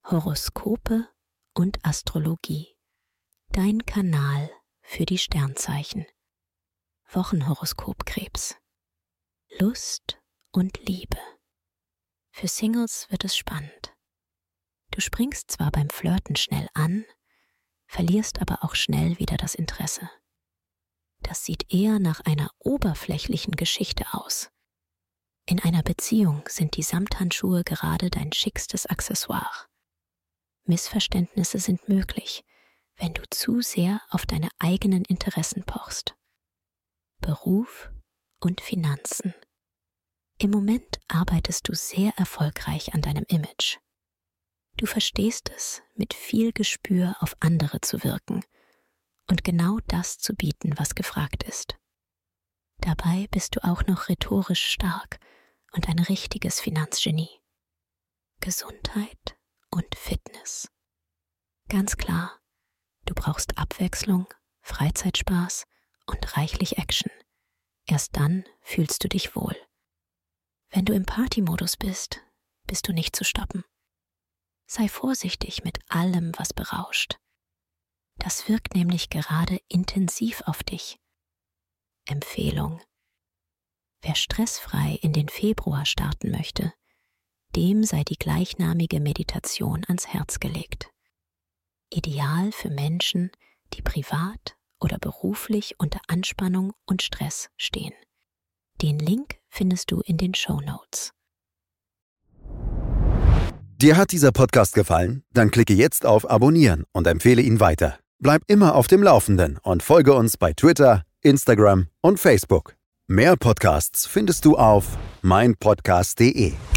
Horoskope und Astrologie. Dein Kanal für die Sternzeichen. Wochenhoroskop Krebs. Lust und Liebe. Für Singles wird es spannend. Du springst zwar beim Flirten schnell an, verlierst aber auch schnell wieder das Interesse. Das sieht eher nach einer oberflächlichen Geschichte aus. In einer Beziehung sind die Samthandschuhe gerade dein schickstes Accessoire. Missverständnisse sind möglich, wenn du zu sehr auf deine eigenen Interessen pochst. Beruf und Finanzen. Im Moment arbeitest du sehr erfolgreich an deinem Image. Du verstehst es, mit viel Gespür auf andere zu wirken und genau das zu bieten, was gefragt ist. Dabei bist du auch noch rhetorisch stark und ein richtiges Finanzgenie. Gesundheit und Fitness. Ganz klar, du brauchst Abwechslung, Freizeitspaß und reichlich Action. Erst dann fühlst du dich wohl. Wenn du im Partymodus bist, bist du nicht zu stoppen. Sei vorsichtig mit allem, was berauscht. Das wirkt nämlich gerade intensiv auf dich. Empfehlung: Wer stressfrei in den Februar starten möchte, dem sei die gleichnamige Meditation ans Herz gelegt. Ideal für Menschen, die privat oder beruflich unter Anspannung und Stress stehen. Den Link findest du in den Shownotes. Dir hat dieser Podcast gefallen? Dann klicke jetzt auf Abonnieren und empfehle ihn weiter. Bleib immer auf dem Laufenden und folge uns bei Twitter, Instagram und Facebook. Mehr Podcasts findest du auf meinpodcast.de.